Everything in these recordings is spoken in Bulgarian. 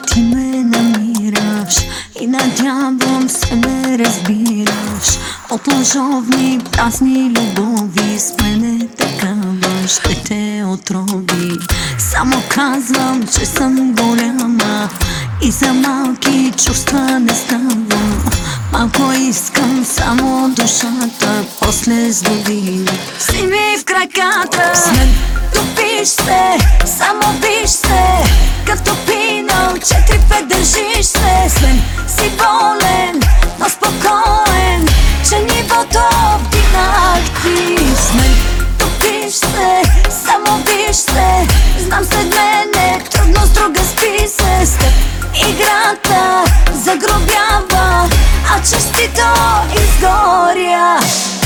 Ти ме намираш и надявам се ме разбираш. От лъжовни празни любови с мене такава ще те отроби. Само казвам, че съм голяма и за малки чувства не ставам. Малко искам само душата, после с години си ми в краката. След топиш се, само виж се, като пинал 4-5 държиш се. След си болен, но спокоен, че нивото вдигнах ти. След топиш се, само виж се, знам след мене трудно с друга спи се. С теб играта загробява, а честито изгоря.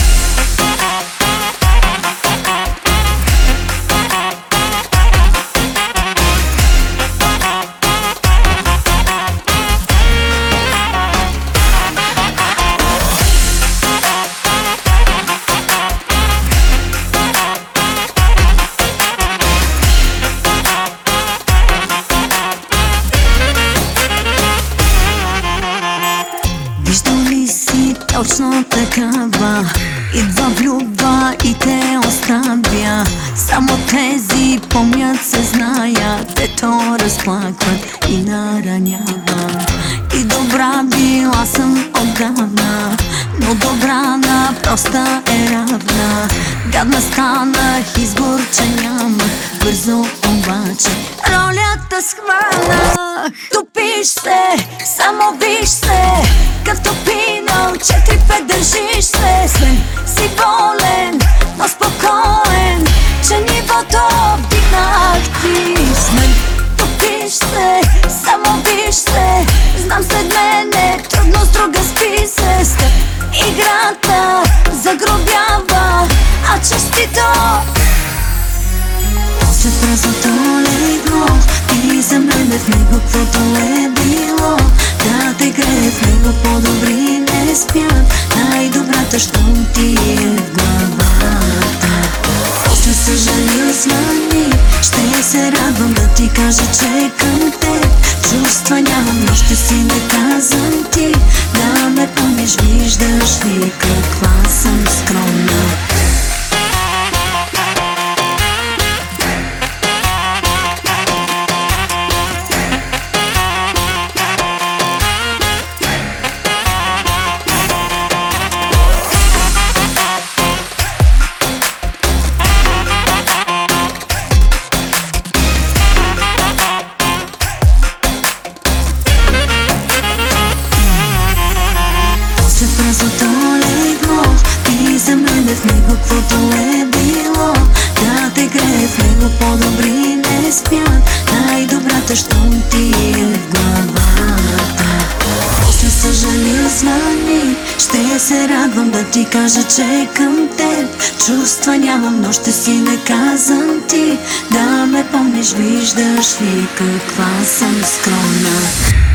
Виждал ли си точно такава? Идва влюбва и те оставя. Само тези помнят се знаят, те то разплакват и наранява. И добра била съм отдавна, но добра на проста е равна. Гадна станах, избор, че нямах, бързо обаче ролята схванах. Топиш се, само виж се, като пинал 4-5 държиш се. След си болен, но спокоен, че нивото вдигнах ти. След топиш се, само виж се, знам след мене трудно с друга спи се. С теб играта загробява, а честито после празното легло. Ти за мене в него каквото е било. Да те грее в него по-добри не спят. Най-добрата щом ти е в главата. После съжалил звъни, ще се радвам да ти кажа, че към теб чувства нямам, но ще си наказан ти. Да ме помниш, виждаш ли каква съм скромна. Празното легло, ти за мене в него каквото е било. Да те грее в него по-добри не спят. Най-добрата щом ти е в главата. После съжалил звъни, ще се радвам да ти кажа, че към теб чувства нямам, но ще си наказан ти. Да ме помниш, виждаш ли каква съм скромна.